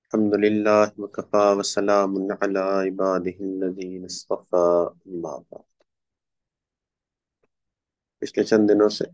الحمد لله وكفى وسلام على عباده الذين اصطفى أما بعد۔ پچھلے چند دنوں سے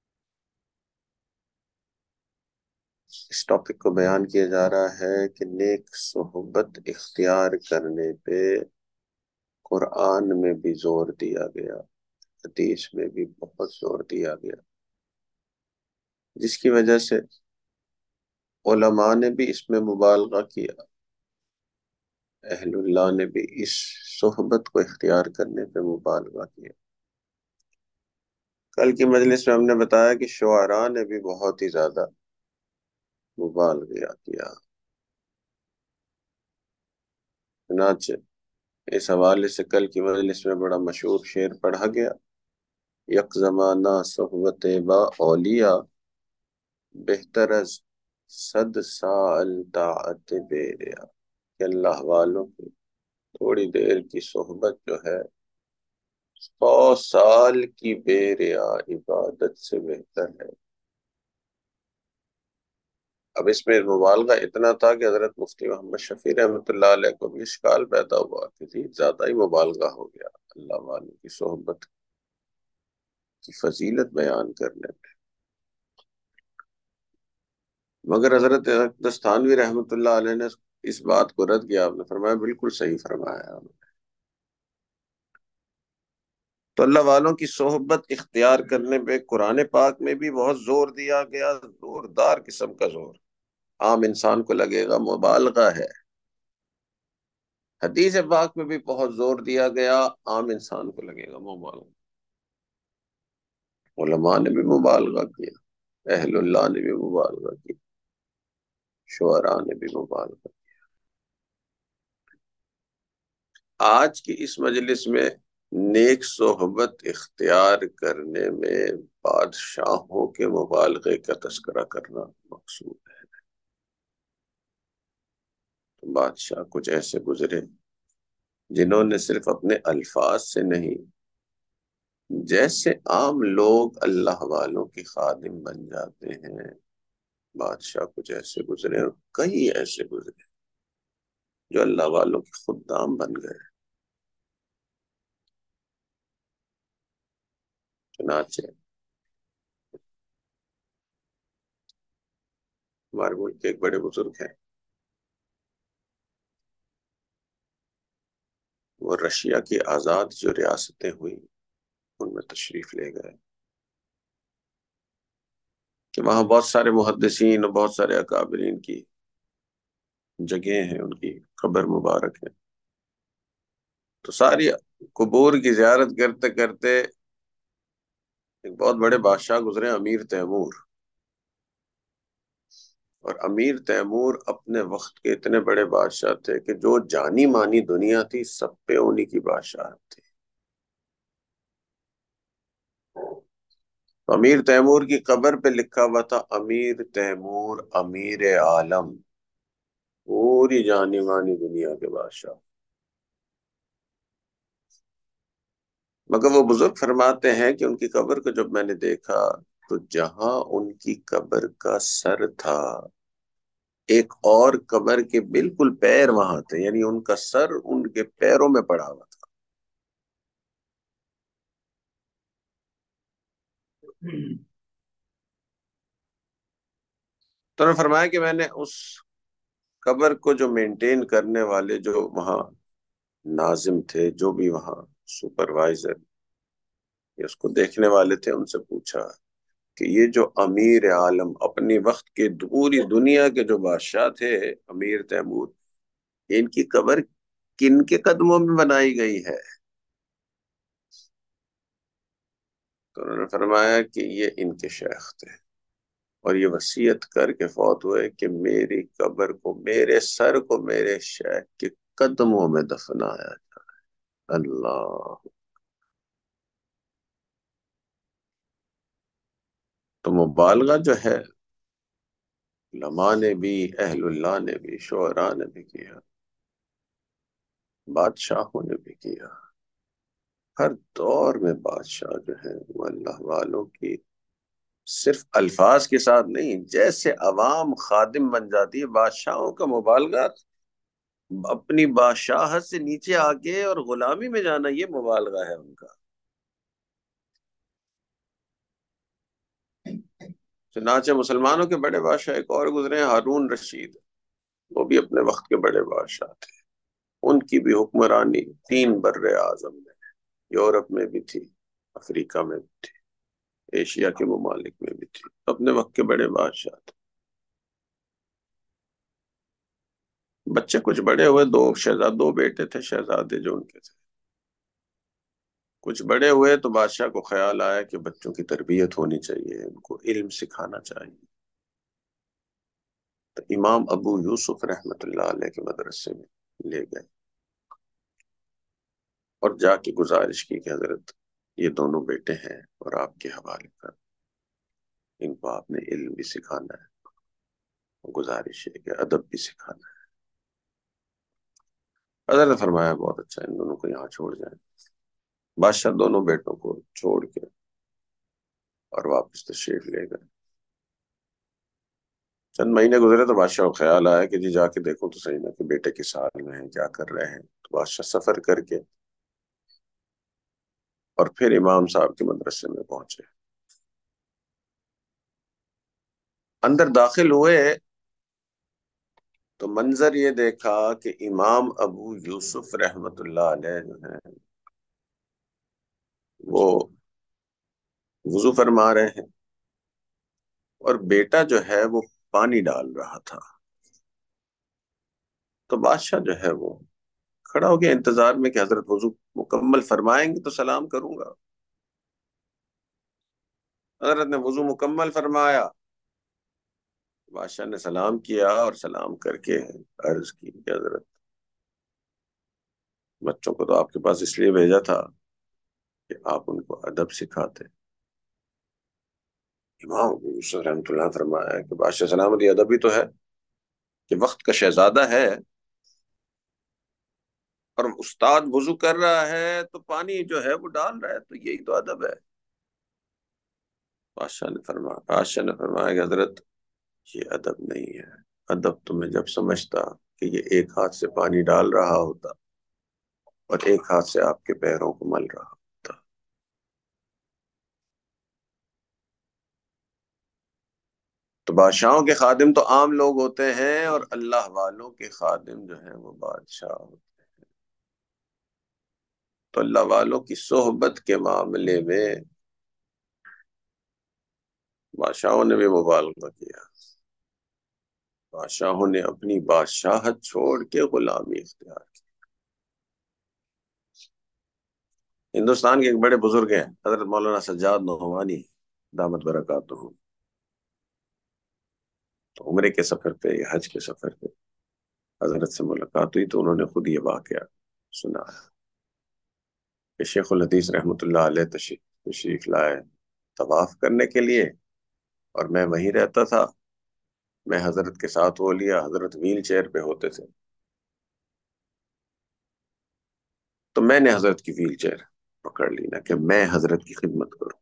اس ٹاپک کو بیان کیا جا رہا ہے کہ نیک صحبت اختیار کرنے پہ قرآن میں بھی زور دیا گیا، حدیث میں بھی بہت زور دیا گیا، جس کی وجہ سے علماء نے بھی اس میں مبالغہ کیا، اہل اللہ نے بھی اس صحبت کو اختیار کرنے پہ مبالغہ کیا۔ کل کی مجلس میں ہم نے بتایا کہ شعراء نے بھی بہت ہی زیادہ مبالغہ کیا۔ چنانچہ اس حوالے سے کل کی مجلس میں بڑا مشہور شعر پڑھا گیا، یک زمانہ صحبت با اولیاء، بہتر از 100 سال طاعت بے ریا، کہ اللہ والوں کی تھوڑی دیر کی صحبت جو ہے 100 سال کی بے ریا عبادت سے بہتر ہے۔ اب اس میں مبالغہ اتنا تھا کہ حضرت مفتی محمد شفیع رحمۃ اللہ علیہ کو بھی اشکال پیدا ہوا کہ جی زیادہ ہی مبالغہ ہو گیا اللہ والوں کی صحبت کی فضیلت بیان کرنے میں۔ مگر حضرت دستانوی رحمۃ اللہ علیہ نے اس بات کو رد کیا، آپ نے فرمایا بالکل صحیح فرمایا۔ تو اللہ والوں کی صحبت اختیار کرنے پہ قرآن پاک میں بھی بہت زور دیا گیا، زوردار قسم کا زور، عام انسان کو لگے گا مبالغہ ہے۔ حدیث پاک میں بھی بہت زور دیا گیا، عام انسان کو لگے گا مبالغہ۔ علماء نے بھی مبالغہ کیا، اہل اللہ نے بھی مبالغہ کی، شعراء نے بھی مبالغہ کی۔ آج کی اس مجلس میں نیک صحبت اختیار کرنے میں بادشاہوں کے مبالغے کا تذکرہ کرنا مقصود ہے۔ تو بادشاہ کچھ ایسے گزرے جنہوں نے صرف اپنے الفاظ سے نہیں، جیسے عام لوگ اللہ والوں کی خادم بن جاتے ہیں، بادشاہ کچھ ایسے گزرے اور کئی ایسے گزرے جو اللہ والوں کے خدام بن گئے۔ چنانچہ ہمارے ملک کے ایک بڑے بزرگ ہیں، وہ رشیا کی آزاد جو ریاستیں ہوئی ان میں تشریف لے گئے کہ وہاں بہت سارے محدثین اور بہت سارے اکابرین کی جگہیں ہیں، ان کی قبر مبارک ہے۔ تو ساری قبور کی زیارت کرتے کرتے ایک بہت بڑے بادشاہ گزرے، امیر تیمور۔ اور امیر تیمور اپنے وقت کے اتنے بڑے بادشاہ تھے کہ جو جانی مانی دنیا تھی سب پہ انہی کی بادشاہت تھی۔ امیر تیمور کی قبر پہ لکھا ہوا تھا امیر تیمور امیر عالم، پوری جانی مانی دنیا کے بادشاہ۔ مگر وہ بزرگ فرماتے ہیں کہ ان کی قبر کو جب میں نے دیکھا تو جہاں ان کی قبر کا سر تھا ایک اور قبر کے بالکل پیر وہاں تھے، یعنی ان کا سر ان کے پیروں میں پڑا ہوا تھا۔ تو انہوں نے فرمایا کہ میں نے اس قبر کو جو مینٹین کرنے والے جو وہاں ناظم تھے، جو بھی وہاں سپروائزر یا اس کو دیکھنے والے تھے، ان سے پوچھا کہ یہ جو امیر عالم اپنی وقت کے پوری دنیا کے جو بادشاہ تھے امیر تیمور، ان کی قبر کن کے قدموں میں بنائی گئی ہے؟ تو انہوں نے فرمایا کہ یہ ان کے شیخ تھے اور یہ وصیت کر کے فوت ہوئے کہ میری قبر کو، میرے سر کو میرے شیخ کے قدموں میں دفنایا جائے۔ اللہ! تو مبالغہ جو ہے علماء نے بھی، اہل اللہ نے بھی، شعراء نے بھی کیا، بادشاہوں نے بھی کیا۔ ہر دور میں بادشاہ جو ہیں وہ اللہ والوں کی صرف الفاظ کے ساتھ نہیں، جیسے عوام خادم بن جاتی ہے، بادشاہوں کا مبالغہ اپنی بادشاہت سے نیچے آ کے اور غلامی میں جانا، یہ مبالغہ ہے ان کا۔ چنانچہ مسلمانوں کے بڑے بادشاہ ایک اور گزرے ہیں، ہارون رشید، وہ بھی اپنے وقت کے بڑے بادشاہ تھے۔ ان کی بھی حکمرانی 3 بر اعظم میں، یورپ میں بھی تھی، افریقہ میں بھی تھی، ایشیا کے ممالک میں بھی تھی، اپنے وقت کے بڑے بادشاہ تھے۔ بچے کچھ بڑے ہوئے، 2 شہزاد 2 بیٹے تھے شہزادے جو ان کے تھے، کچھ بڑے ہوئے تو بادشاہ کو خیال آیا کہ بچوں کی تربیت ہونی چاہیے، ان کو علم سکھانا چاہیے، تو امام ابو یوسف رحمت اللہ علیہ کے مدرسے میں لے گئے اور جا کے گزارش کی کہ حضرت یہ دونوں بیٹے ہیں اور آپ کے حوالے کر، ان کو آپ نے علم بھی سکھانا ہے، گزارش ہے کہ ادب بھی سکھانا ہے۔ حضرت نے فرمایا بہت اچھا، ان دونوں کو یہاں چھوڑ جائیں۔ بادشاہ دونوں بیٹوں کو چھوڑ کے اور واپس تشریف لے گئے۔ چند مہینے گزرے تو بادشاہ کو خیال آیا کہ جی جا کے دیکھو تو صحیح، نہ کہ بیٹے کس حال میں ہیں، کیا کر رہے ہیں، تو بادشاہ سفر کر کے اور پھر امام صاحب کے مدرسے میں پہنچے، اندر داخل ہوئے تو منظر یہ دیکھا کہ امام ابو یوسف رحمت اللہ علیہ جو ہیں وہ وضو فرما رہے ہیں، اور بیٹا جو ہے وہ پانی ڈال رہا تھا۔ تو بادشاہ جو ہے وہ کھڑا ہو گیا انتظار میں کہ حضرت وضو مکمل فرمائیں گے تو سلام کروں گا۔ حضرت نے وضو مکمل فرمایا، بادشاہ نے سلام کیا اور سلام کر کے عرض کی کہ حضرت بچوں کو تو آپ کے پاس اس لیے بھیجا تھا کہ آپ ان کو ادب سکھاتے۔ امام ابو یوسف رحمۃ اللہ نے فرمایا کہ بادشاہ سلامتی، ادب ہی تو ہے کہ وقت کا شہزادہ ہے اور استاد وضو کر رہا ہے تو پانی جو ہے وہ ڈال رہا ہے، تو یہی تو ادب ہے۔ بادشاہ نے فرمایا کہ حضرت یہ ادب نہیں ہے، ادب تو میں جب سمجھتا کہ یہ ایک ہاتھ سے پانی ڈال رہا ہوتا اور ایک ہاتھ سے آپ کے پیروں کو مل رہا ہوتا۔ تو بادشاہوں کے خادم تو عام لوگ ہوتے ہیں اور اللہ والوں کے خادم جو ہیں وہ بادشاہ ہوتے ہیں۔ تو اللہ والوں کی صحبت کے معاملے میں بادشاہوں نے بھی مبالغہ کیا، بادشاہوں نے اپنی بادشاہت چھوڑ کے غلامی اختیار کی۔ ہندوستان کے ایک بڑے بزرگ ہیں حضرت مولانا سجاد نعمانی دامت برکاتہ، تو عمرے کے سفر پہ یا حج کے سفر پہ حضرت سے ملاقات ہوئی تو انہوں نے خود یہ واقعہ سنا کہ شیخ الحدیث رحمۃ اللہ علیہ تشریف لائے طواف کرنے کے لیے، اور میں وہیں رہتا تھا، میں حضرت کے ساتھ وہ لیا، حضرت ویل چیئر پہ ہوتے تھے، تو میں نے حضرت کی ویل چیئر پکڑ لی نا کہ میں حضرت کی خدمت کروں۔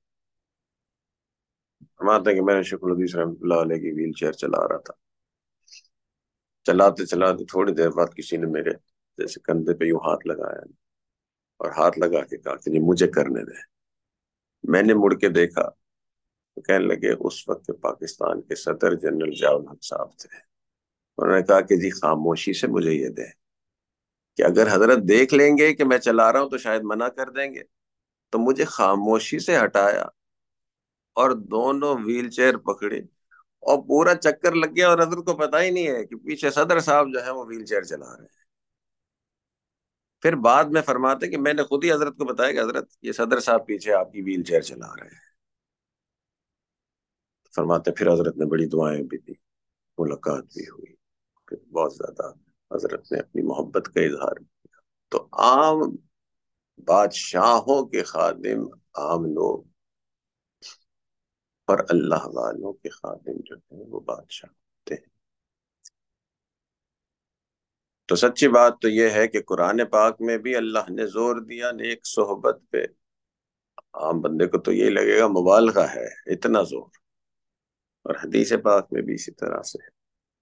فرماتے ہیں کہ میں نے شیخ الحدیث رحمۃ اللہ علیہ کی ویل چیئر چلا رہا تھا، چلاتے چلاتے تھوڑی دیر بعد کسی نے میرے جیسے کندھے پہ یوں ہاتھ لگایا اور ہاتھ لگا کے کہا کہ جی مجھے کرنے دیں۔ میں نے مڑ کے دیکھا تو کہنے لگے اس وقت پاکستان کے صدر جنرل ضیاء الحق صاحب تھے۔ انہوں نے کہا کہ جی خاموشی سے مجھے یہ دیں کہ اگر حضرت دیکھ لیں گے کہ میں چلا رہا ہوں تو شاید منع کر دیں گے، تو مجھے خاموشی سے ہٹایا اور دونوں ویل چیئر پکڑی اور پورا چکر لگ گیا، اور حضرت کو پتا ہی نہیں ہے کہ پیچھے صدر صاحب جو ہے وہ ویل چیئر چلا رہے ہیں۔ پھر بعد میں فرماتے کہ میں نے خود ہی حضرت کو بتایا کہ حضرت یہ صدر صاحب پیچھے آپ کی ویل چیئر چلا رہے ہیں۔ فرماتے پھر حضرت نے بڑی دعائیں بھی دی، ملاقات بھی ہوئی، پھر بہت زیادہ حضرت نے اپنی محبت کا اظہار کیا۔ تو عام بادشاہوں کے خادم عام لوگ اور اللہ والوں کے خادم جو ہیں وہ بادشاہ ہوتے ہیں۔ تو سچی بات تو یہ ہے کہ قرآن پاک میں بھی اللہ نے زور دیا نیک صحبت پہ۔ عام بندے کو تو یہی لگے گا مبالغہ ہے، اتنا زور، اور حدیث پاک میں بھی اسی طرح سے ہے۔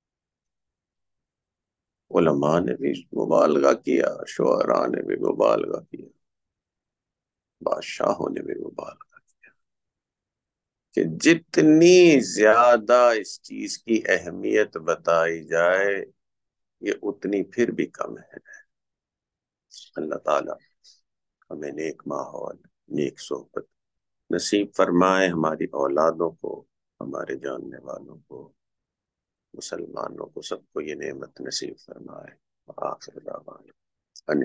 علماء نے بھی مبالغہ کیا، شعراء نے بھی مبالغہ کیا، بادشاہوں نے بھی مبالغہ کیا کہ جتنی زیادہ اس چیز کی اہمیت بتائی جائے یہ اتنی پھر بھی کم ہے۔ اللہ تعالیٰ ہمیں نیک ماحول، نیک صحبت نصیب فرمائے، ہماری اولادوں کو، ہمارے جاننے والوں کو، مسلمانوں کو، سب کو یہ نعمت نصیب فرمائے۔ آخر دعوانا ان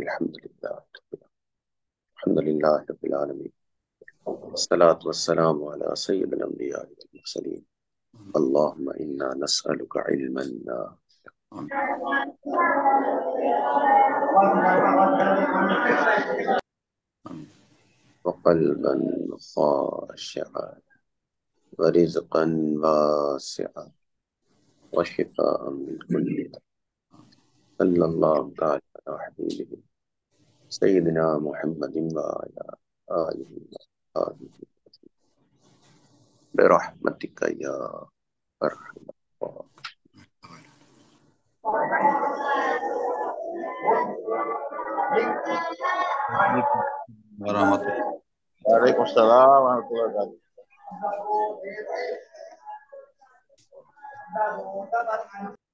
الحمد للہ رب العالمین، الصلاة والسلام على سید الانبیاء والمرسلین، اللہم انا نسألک علما وقلبا خاشعا ورزقا واسعا وشفاء من كل داء، صلی اللہ تعالی علی حبیبہ سیدنا محمد وعلى آلہ وصحبہ برحمتک یا ارحم ورحمۃ اللہ۔ وعلیکم السلام ورحمۃ اللہ وبرکاتہ۔